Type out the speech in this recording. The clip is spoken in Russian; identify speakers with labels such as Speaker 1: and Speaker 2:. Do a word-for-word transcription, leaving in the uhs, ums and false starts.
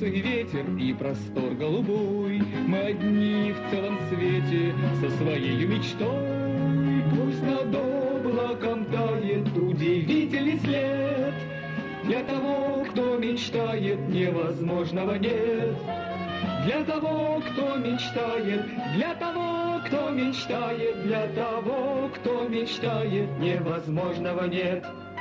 Speaker 1: солнце и ветер, и простор голубой. Мы одни в целом свете со своей мечтой. Пусть над облаком тает удивительный след. Для того, кто мечтает, невозможного нет. Для того, кто мечтает, для того, кто мечтает, для того, кто мечтает, невозможного нет.